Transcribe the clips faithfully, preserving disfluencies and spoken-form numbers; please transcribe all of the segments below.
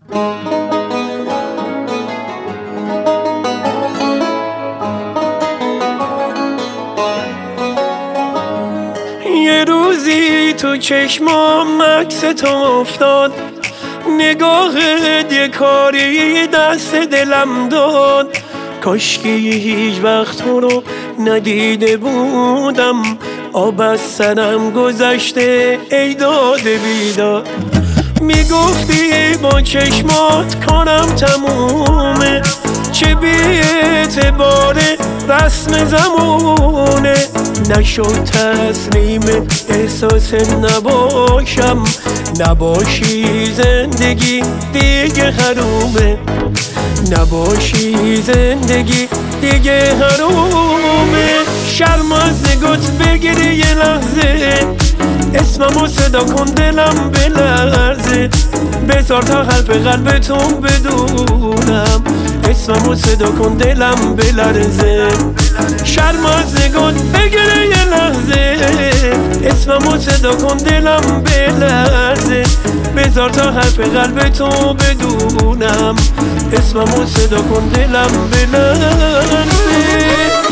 یه روزی تو چشمام عکس تو افتاد، نگاهت یه کاری دست دلم داد. کاشکی هیچ وقت تو رو ندیده بودم، آب از سرم گذشته ای داده بیداد. میگفتی با چشمات کارم تمومه، چه بی اعتباره رسم زمونه. نشد تسلیم احساس نباشم، نباشی زندگی دیگه حرومه، نباشی زندگی دیگه حرومه. شرم از نگات بگیری یه لحظه، اسممو صدا کن دلم بلرزه. بذار تا حرف قلبتون بدونم، اسممو صدا کن دلم بلرزه. شرم از نگات بگیری یه لحظه، اسممو صدا کن دلم بلرزه. بذار تا حرف قلبتون بدونم، اسممو صدا کن دلم بلرزه.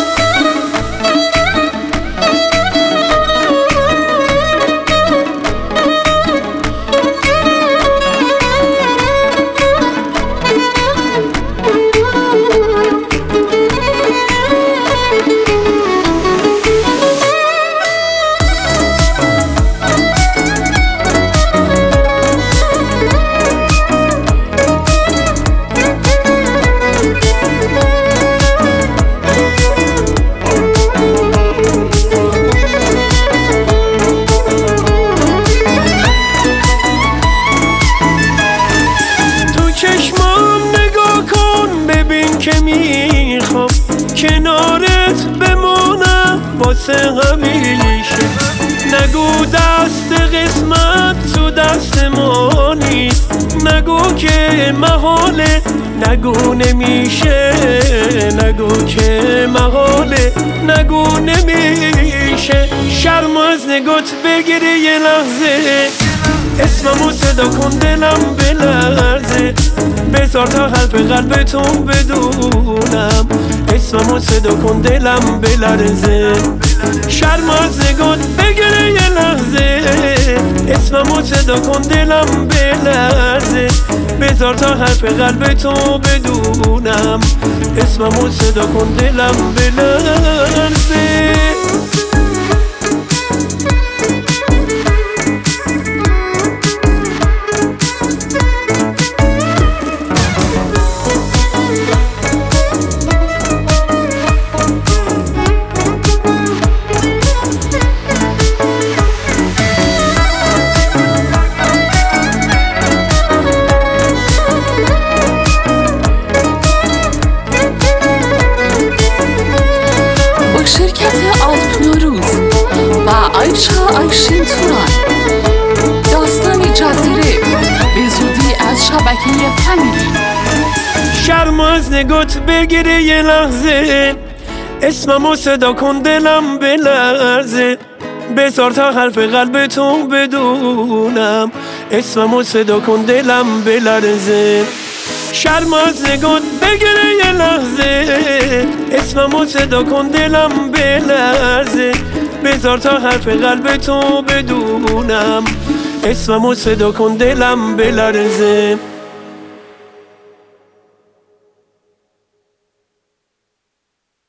چشمام نگاه کن ببین که میخوام کنارت بمونم واسه همیشه. نگو دست قسمت تو دست ما نیست، نگو که محاله، نگو نمیشه، نگو که محاله، نگو نمیشه. شرم از نگات بگیری یه لحظه، اسممو صدا کن دلم بلرزه. بذار تا حرف قلبتون بدونم، اسممو صدا کن دلم بلرزه. شرم از نگات بگیره یه لحظه، اسممو صدا کن دلم بلرزه. بذار تا حرف قلبتون بدونم، اسممو صدا کن دلم بلرزه. شرکت آلپ نوروز و عایشا آیشین توران، داستان جزیره به زودی از شبکه فامیلی. شرم از نگات بگیره یه لحظه، اسممو صدا کن دلم بلرزه. بذار تا حرف قلبتون بدونم، اسممو صدا کن دلم بلرزه. شرم از نگات بگیره یه لحظه، اسممو صدا کن دلم بلرزه. بذار تا حرف قلبتون بدونم، اسممو صدا کن دلم بلرزه.